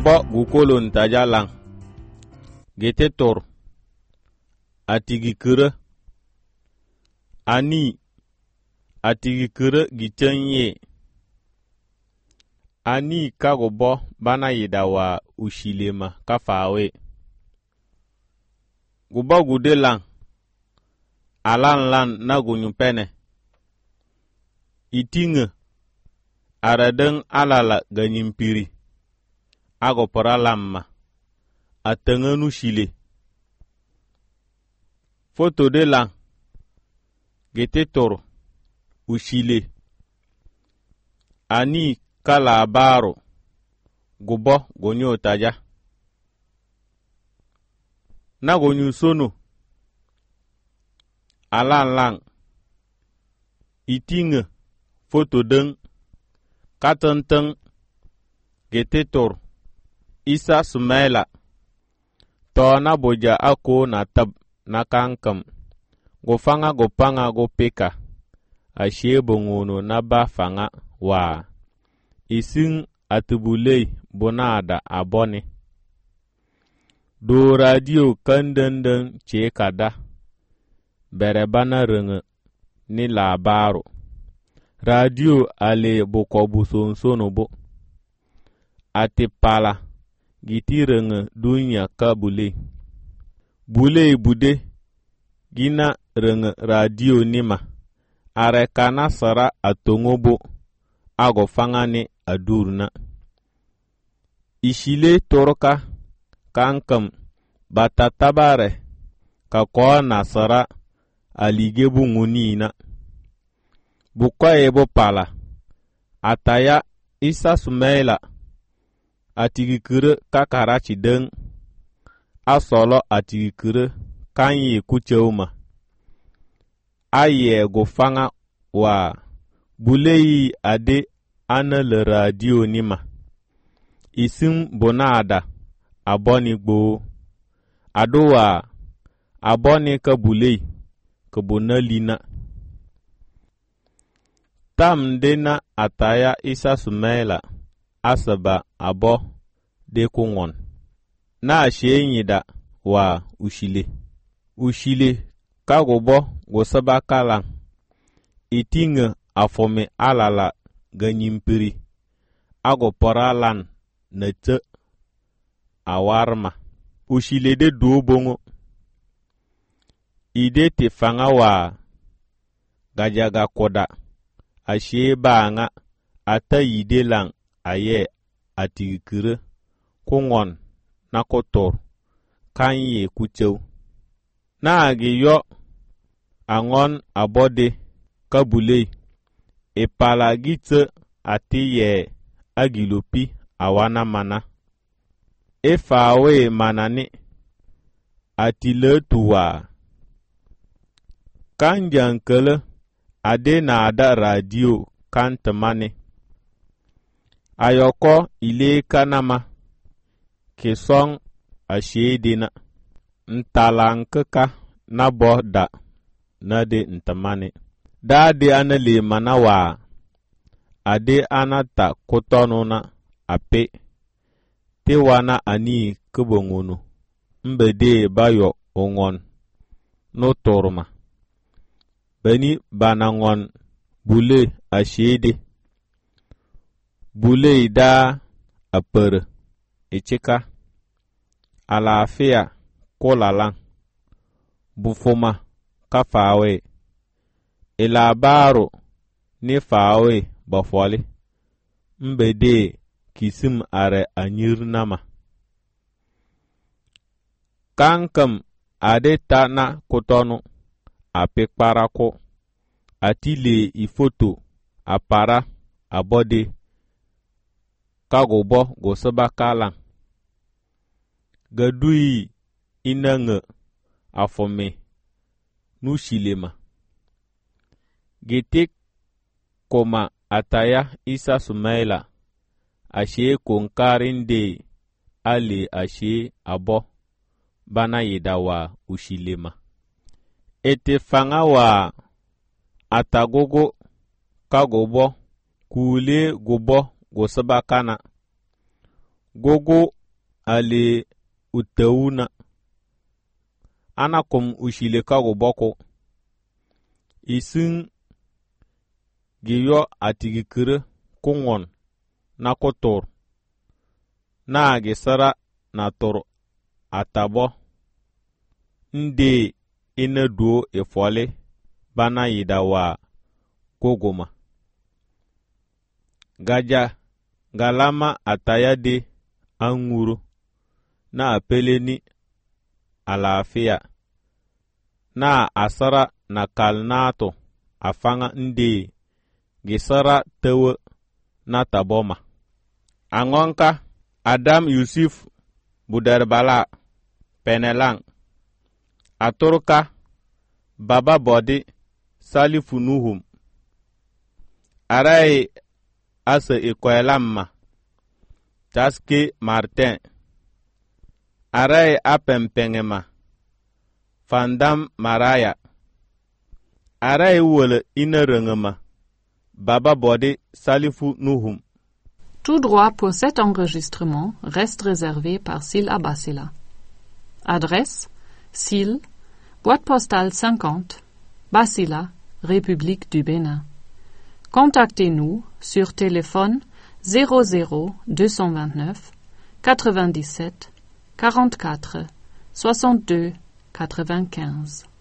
gubo gukolon tajalang gete tor atigi kere ani atigi kere gitenye ani ka gubo bana yidawa ushilema kafawe gubo gudelang alan lan na gunyupene itinge aradeng alala ganyimpiri ago pora lamma atengenu shile foto de lang gete tor ushile ani kala baro gubo gonyo taja na gonyu sono alan lang itinge foto deng katenteng gete tor isa sumaila to na boja ako na tab na kankam go fanga go panga go peka ashe bongono na ba fanga wa isin atubulei bonada abone do radio kandenden che kada bere bana renge ni labaro radio ale bokobu sonsono bo ate pala gitirenge dunya ka bule bude gina renge radio nima are kana sara atongobo ago fangane adurna ishile toroka kankam batatabare ka ko nasara aligebu ngunina bukwa ebo pala ataya isa sumaila atigikire kakarachi deng asolo atigikire kanye kucheuma aye go fanga wa bulei ade ana le radio nima isim bonada aboni gbo adowa aboni ka bulei ka bonalina tam dena ataya isa sumaila asaba abo de kungon na shenyida wa ushile kagobo gosaba kalang itinga afome alala ganyimpiri ago poralan nete awarma ushile de dobongo ide te fanga wa gajaga koda ashe banga ata yide lang aye atigikire kungon na kotor kanye kuchew na agi yo angon abode kabulei epalagite atiye agilopi awana mana efawe manani atiletuwa kanjankele ade na ada radio kantamane ayoko ile kanama kesong ashedina ntalankeka na boda na de ntamane da de anale manawa ade anata kotono na ape tewana ani kubongono mbede bayo ongon no torma bani banangon bule ashede bule da apere echeka alafia kolalang bufoma kafawe elabaro ni fawe bafwale mbede kisim are anyirnama kankam adeta na kotono apekparako atile ifoto apara abode kagobo gosaba kalang gadui inange afome nushilema getek koma ataya isa sumaila ashe konkarinde ale ashe abo bana yidawa ushilema ete fanga wa atagogo kagobo kule gobo gosaba kana gogo ali uteuna anakum ushileka goboko isin giyo atigikire kungon na kotor na gisara na tor atabo nde ina duo efole bana yidawa kogoma gaja galama atayade anguru na apeleni alafia na asara na kalnato afanga nde gisara tewe na taboma angonka Adam Yusuf Budarbala Penelang Aturka Baba Bodi Salifunuhum Arai Asa Ikwelamma Taske Martin Arai Apempengema Fandam Maraya Arai Wole Inerengema Baba Bodi Salifunuhum. Tout droit pour cet enregistrement reste réservé par Syl Abassila. Adresse Syl, boîte postale 50, Bassila, République du Bénin. Contactez-nous sur téléphone 00 229 97 44 62 95.